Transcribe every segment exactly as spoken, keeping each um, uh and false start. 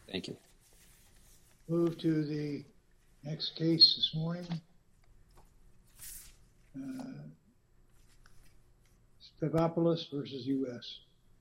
Thank you. Move to the next case this morning. Uh, Stavropoulos versus U S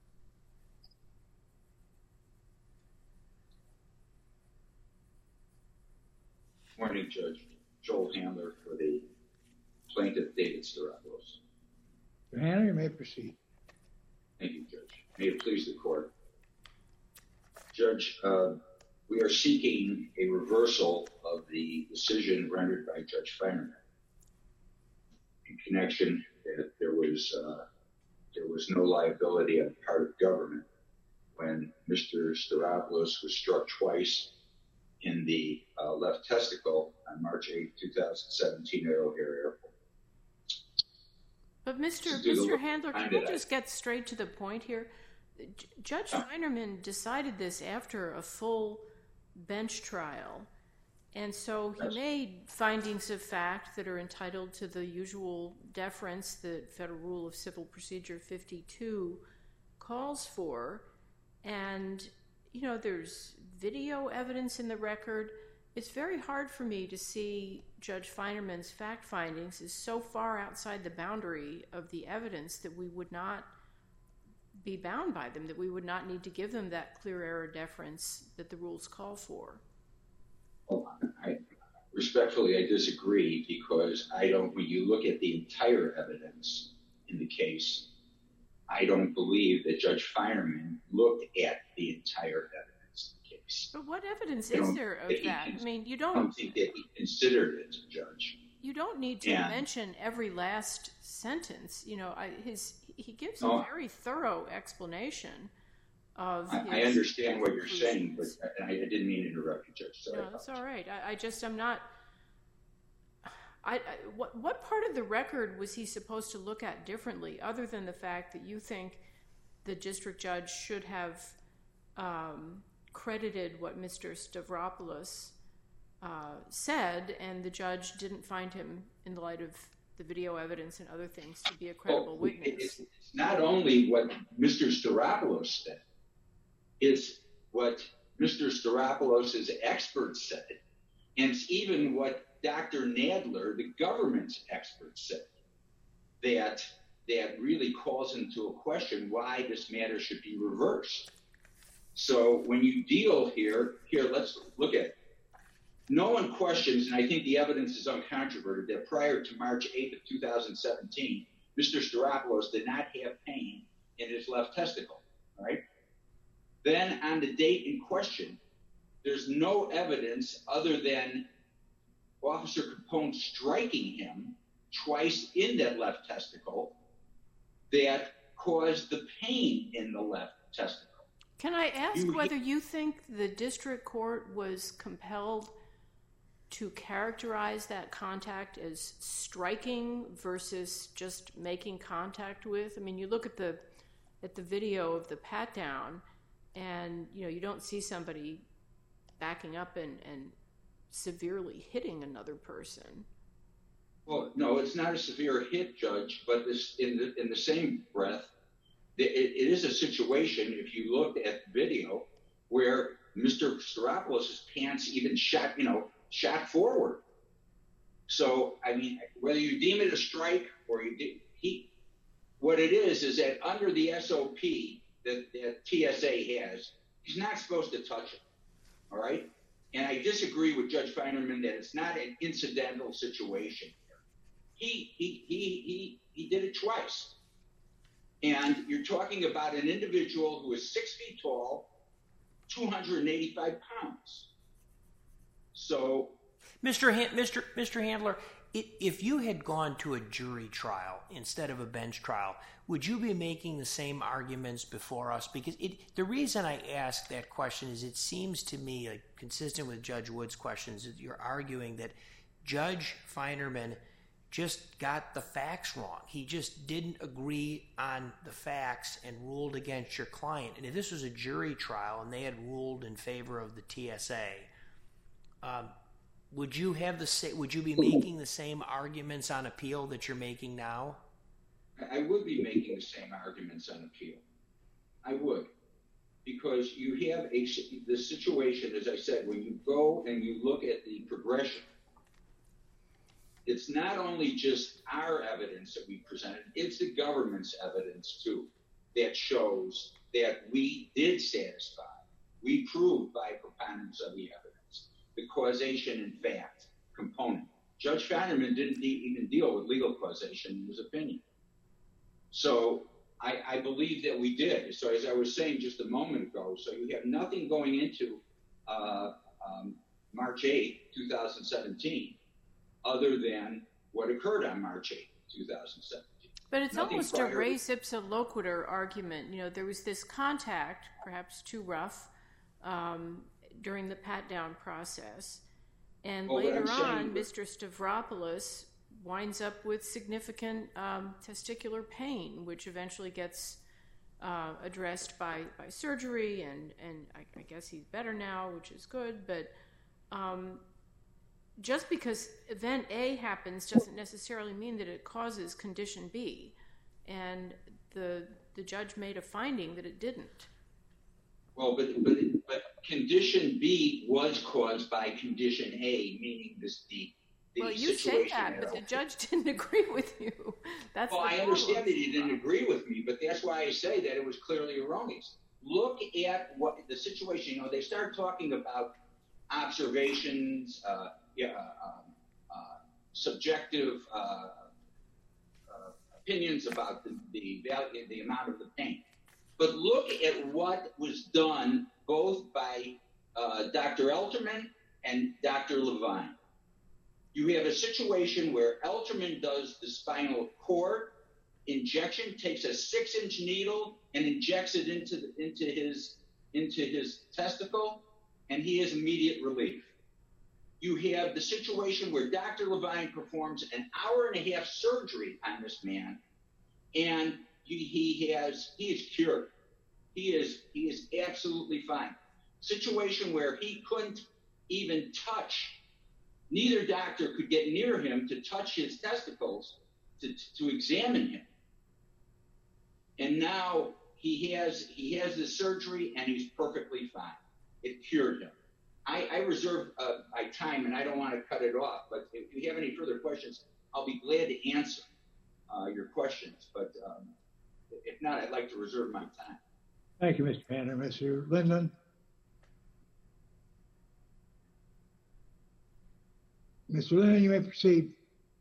Morning, Judge. Joel Handler for the plaintiff, David Stavropoulos. Mister Handler, you may proceed. Thank you, Judge. May it please the court. Judge, uh, we are seeking a reversal of the decision rendered by Judge Feinerman in connection that there was uh, there was no liability on the part of government when Mister Stavropoulos was struck twice in the uh, left testicle on March eighth, twenty seventeen at O'Hare Airport. But Mister Mister Handler, can we just get straight to the point here? J- Judge Feinerman decided this after a full bench trial, and so he made findings of fact that are entitled to the usual deference that Federal Rule of Civil Procedure fifty-two calls for. And, you know, there's video evidence in the record. It's very hard for me to see Judge Feinerman's fact findings is so far outside the boundary of the evidence that we would not be bound by them, that we would not need to give them that clear error deference that the rules call for. Well, I, respectfully, I disagree because I don't, when you look at the entire evidence in the case, I don't believe that Judge Feinerman looked at the entire evidence in the case. But what evidence is there of that? I mean, you don't... I don't think that he considered it, Judge. You don't need to and, mention every last sentence. You know, I, his he gives no, a very thorough explanation of I, his I understand what you're saying, but I, I didn't mean to interrupt you, Judge. Sorry. No, that's all right. I, I just, I'm not... I, I, what, what part of the record was he supposed to look at differently, other than the fact that you think the district judge should have um, credited what Mister Stavropoulos uh, said, and the judge didn't find him, in the light of the video evidence and other things, to be a credible well, witness? It's, it's not only what Mister Stavropoulos said, it's what Mister Stavropoulos' experts said, and it's even what Doctor Nadler, the government's expert, said, that that really calls into a question why this matter should be reversed. So when you deal here, here, let's look at it. No one questions, and I think the evidence is uncontroverted, that prior to March eighth of two thousand seventeen, Mister Stavropoulos did not have pain in his left testicle, right? Then on the date in question, there's no evidence other than Officer Capone striking him twice in that left testicle that caused the pain in the left testicle. Can I ask you, whether you think the district court was compelled to characterize that contact as striking versus just making contact with? I mean, you look at the at the video of the pat down, and you know you don't see somebody backing up and, and severely hitting another person. Well, no, it's not a severe hit, Judge, but this in the in the same breath, it, it is a situation, if you looked at the video, where Mister Stavropoulos' pants even shot, you know, shot forward. So, I mean, whether you deem it a strike or you did, he, what it is is that under the S O P that, that T S A has, he's not supposed to touch it. All right. And I disagree with Judge Feinerman that it's not an incidental situation here. He he he he he did it twice. And you're talking about an individual who is six feet tall, two hundred eighty-five pounds. So, Mister Han- Mister Mister Handler, if you had gone to a jury trial instead of a bench trial, would you be making the same arguments before us? Because it, the reason I ask that question is it seems to me, like, consistent with Judge Wood's questions, that you're arguing that Judge Feinerman just got the facts wrong. He just didn't agree on the facts and ruled against your client. And if this was a jury trial and they had ruled in favor of the T S A, um, would you have the would you be making the same arguments on appeal that you're making now? I would be making the same arguments on appeal. I would, because you have a the situation, as I said, when you go and you look at the progression, it's not only just our evidence that we presented, it's the government's evidence too, that shows that we did satisfy, we proved by preponderance of the evidence, the causation in fact component. Judge Feinerman didn't even deal with legal causation in his opinion. So I, I believe that we did. So as I was saying just a moment ago, so you have nothing going into uh, um, March eighth, two thousand seventeen, other than what occurred on March eighth, two thousand seventeen. But it's Nothing almost prior. a res ipsa loquitur argument. You know, there was this contact, perhaps too rough, um, during the pat-down process. And Well, what later I'm saying- on, Mister Stavropoulos winds up with significant um, testicular pain, which eventually gets uh, addressed by, by surgery, and, and I, I guess he's better now, which is good. But um, just because event A happens doesn't necessarily mean that it causes condition B. And the the judge made a finding that it didn't. Well, but, but, but condition B was caused by condition A, meaning this the The Well, you say that, but the judge didn't agree with you. That's well, the I problem. understand that he didn't agree with me, but that's why I say that it was clearly erroneous. Look at what the situation. You know, they start talking about observations, uh, yeah, um, uh, subjective uh, uh, opinions about the the value, the amount of the pain. But look at what was done both by uh, Doctor Elterman and Doctor Levine. You have a situation where Elterman does the spinal cord injection, takes a six-inch needle and injects it into the, into his into his testicle, and he has immediate relief. You have the situation where Doctor Levine performs an hour and a half surgery on this man, and he, he has he is cured. He is he is absolutely fine. Situation where he couldn't even touch. Neither doctor could get near him to touch his testicles to, to examine him. And now he has he has the surgery and he's perfectly fine. It cured him. I, I reserve uh, my time and I don't want to cut it off. But if you have any further questions, I'll be glad to answer uh, your questions. But um, if not, I'd like to reserve my time. Thank you, Mister Panner. Mister Lindland? Mister Lindland, you may proceed.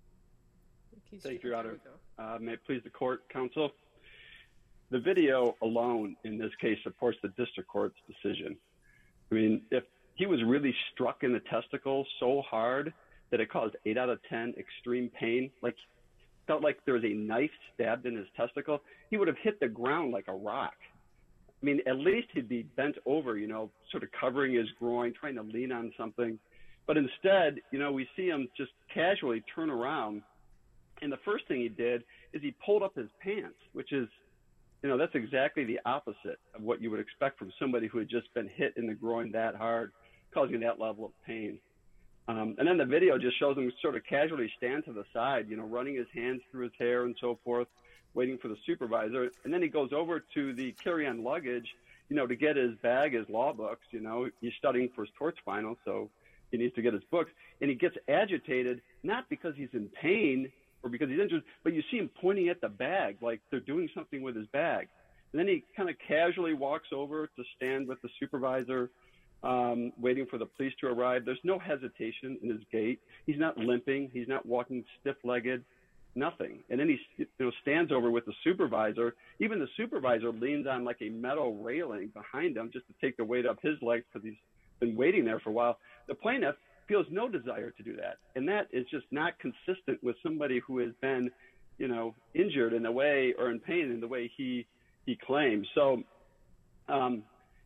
Thank you, Your Honor. Uh, may it please the court, counsel. The video alone in this case supports the district court's decision. I mean, if he was really struck in the testicles so hard that it caused eight out of ten extreme pain, like felt like there was a knife stabbed in his testicle, he would have hit the ground like a rock. I mean, at least he'd be bent over, you know, sort of covering his groin, trying to lean on something. But instead, you know, we see him just casually turn around. And the first thing he did is he pulled up his pants, which is, you know, that's exactly the opposite of what you would expect from somebody who had just been hit in the groin that hard, causing that level of pain. Um, and then the video just shows him sort of casually stand to the side, you know, running his hands through his hair and so forth, waiting for the supervisor. And then he goes over to the carry-on luggage, you know, to get his bag, his law books. You know, he's studying for his torts final, so he needs to get his books. And he gets agitated, not because he's in pain or because he's injured, but you see him pointing at the bag, like they're doing something with his bag. And then he kind of casually walks over to stand with the supervisor, um, waiting for the police to arrive. There's no hesitation in his gait. He's not limping. He's not walking stiff-legged, nothing. And then he you know, stands over with the supervisor. Even the supervisor leans on like a metal railing behind him just to take the weight off his legs because he's been waiting there for a while. The plaintiff feels no desire to do that. And that is just not consistent with somebody who has been, you know, injured in a way or in pain in the way he, he claims. So, um,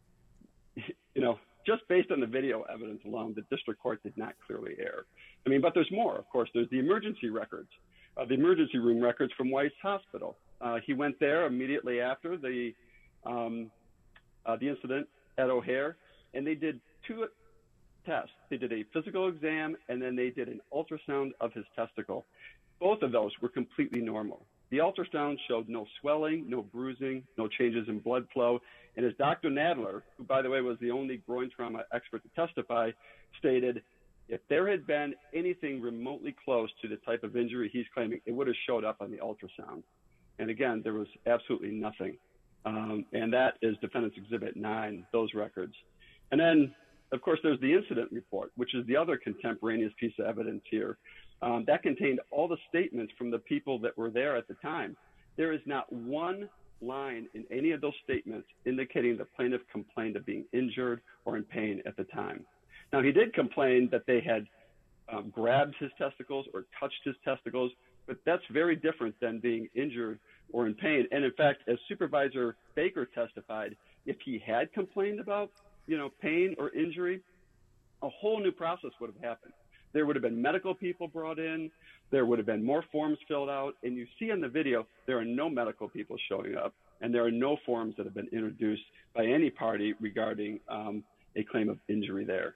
you know, just based on the video evidence alone, the district court did not clearly err. I mean, but there's more, of course. There's the emergency records, uh, the emergency room records from Weiss Hospital. Uh, he went there immediately after the, um, uh, the incident at O'Hare, and they did two tests. They did a physical exam, and then they did an ultrasound of his testicle. Both of those were completely normal. The ultrasound showed no swelling, no bruising, no changes in blood flow. And as Doctor Nadler, who, by the way, was the only groin trauma expert to testify, stated, if there had been anything remotely close to the type of injury he's claiming, it would have showed up on the ultrasound. And again, there was absolutely nothing. Um, and that is Defendant's Exhibit nine, those records. And then, of course, there's the incident report, which is the other contemporaneous piece of evidence here. Um, that contained all the statements from the people that were there at the time. There is not one line in any of those statements indicating the plaintiff complained of being injured or in pain at the time. Now, he did complain that they had um, grabbed his testicles or touched his testicles, but that's very different than being injured or in pain. And in fact, as Supervisor Baker testified, if he had complained about, you know, pain or injury, a whole new process would have happened. There would have been medical people brought in. There would have been more forms filled out. And you see in the video, there are no medical people showing up, and there are no forms that have been introduced by any party regarding um, a claim of injury there.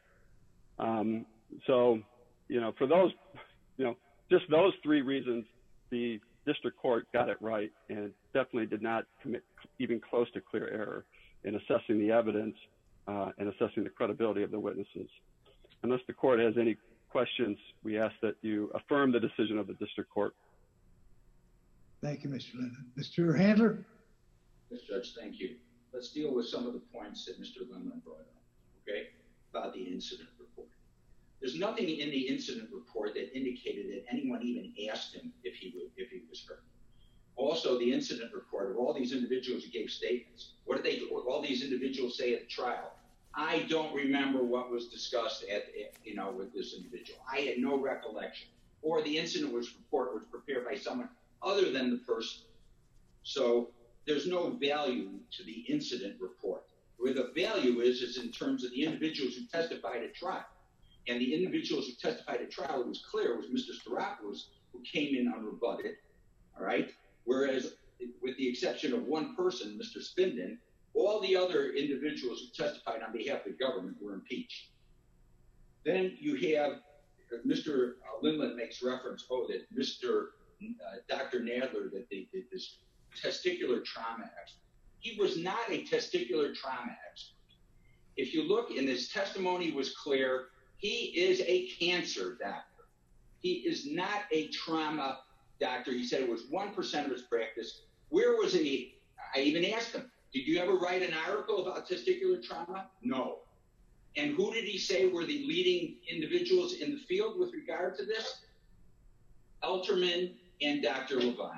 Um, so, you know, for those, you know, just those three reasons, the district court got it right and definitely did not commit even close to clear error in assessing the evidence uh, and assessing the credibility of the witnesses. Unless the court has any questions, we ask that you affirm the decision of the district court. Thank you, Mister Linden. Mister Handler? Yes, Judge, thank you. Let's deal with some of the points that Mister Linden brought up, okay, about the incident report. There's nothing in the incident report that indicated that anyone even asked him if he would, if he was hurt. Also, the incident report of all these individuals who gave statements, what did they do? All these individuals say at the trial, I don't remember what was discussed at, you know, with this individual. I had no recollection. Or the incident was report was prepared by someone other than the person. So there's no value to the incident report. Where the value is, is in terms of the individuals who testified at trial. And the individuals who testified at trial, it was clear, it was Mister Staropoulos who came in unrebutted, all right? Whereas, with the exception of one person, Mister Spindon, all the other individuals who testified on behalf of the government were impeached. Then you have Mister Lindland makes reference, oh, that Mister Uh, Doctor Nadler, that they did this testicular trauma expert. He was not a testicular trauma expert. If you look, and his testimony was clear, he is a cancer doctor. He is not a trauma doctor. He said it was one percent of his practice. Where was he? I even asked him, did you ever write an article about testicular trauma? No. And who did he say were the leading individuals in the field with regard to this? Elterman and Doctor Levine.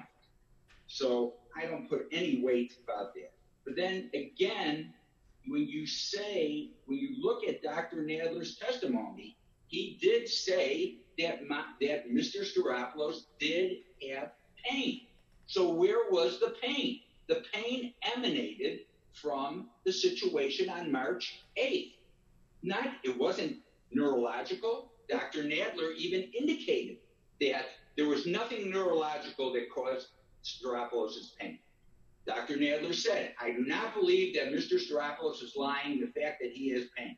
So I don't put any weight about that. But then again, when you say, when you look at Doctor Nadler's testimony, he did say that, my, that Mister Staropoulos did have pain. So where was the pain? The pain emanated from the situation on March eighth. Not, it wasn't neurological. Doctor Nadler even indicated that there was nothing neurological that caused Staropoulos' pain. Doctor Nadler said, I do not believe that Mister Staropoulos is lying the fact that he has pain.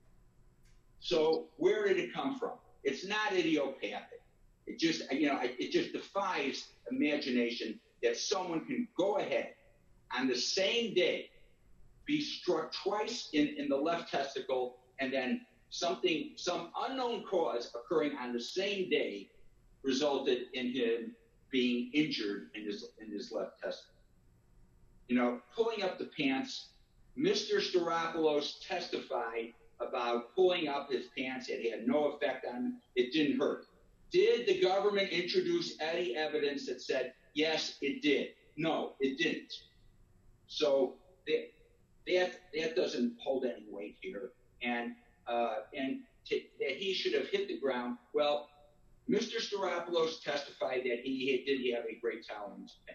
So where did it come from? It's not idiopathic. It just, you know, it just defies imagination that someone can go ahead on the same day, be struck twice in, in the left testicle, and then something, some unknown cause occurring on the same day resulted in him being injured in his in his left testicle. You know, pulling up the pants, Mister Staropoulos testified about pulling up his pants. It had no effect on him. It didn't hurt. Did the government introduce any evidence that said, yes, it did? No, it didn't. So that that, that doesn't hold any weight here. And, uh, and t- that he should have hit the ground. Well, Mister Staropoulos testified that he did have a great tolerance for pain.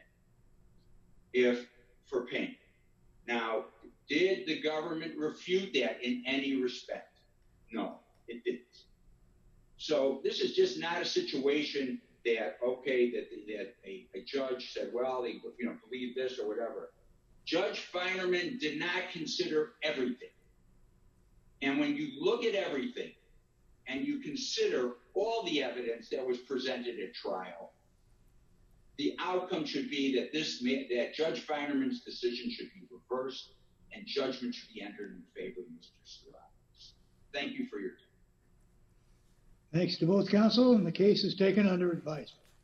If for pain. Now, did the government refute that in any respect? No, it didn't. So this is just not a situation that, okay, that, that a, a judge said, well, they, you know, believe this or whatever. Judge Feinerman did not consider everything. And when you look at everything and you consider all the evidence that was presented at trial, the outcome should be that this that Judge Feinerman's decision should be reversed and judgment should be entered in favor of Mister Staropoulos. Thank you for your time. Thanks to both counsel, and the case is taken under advisement.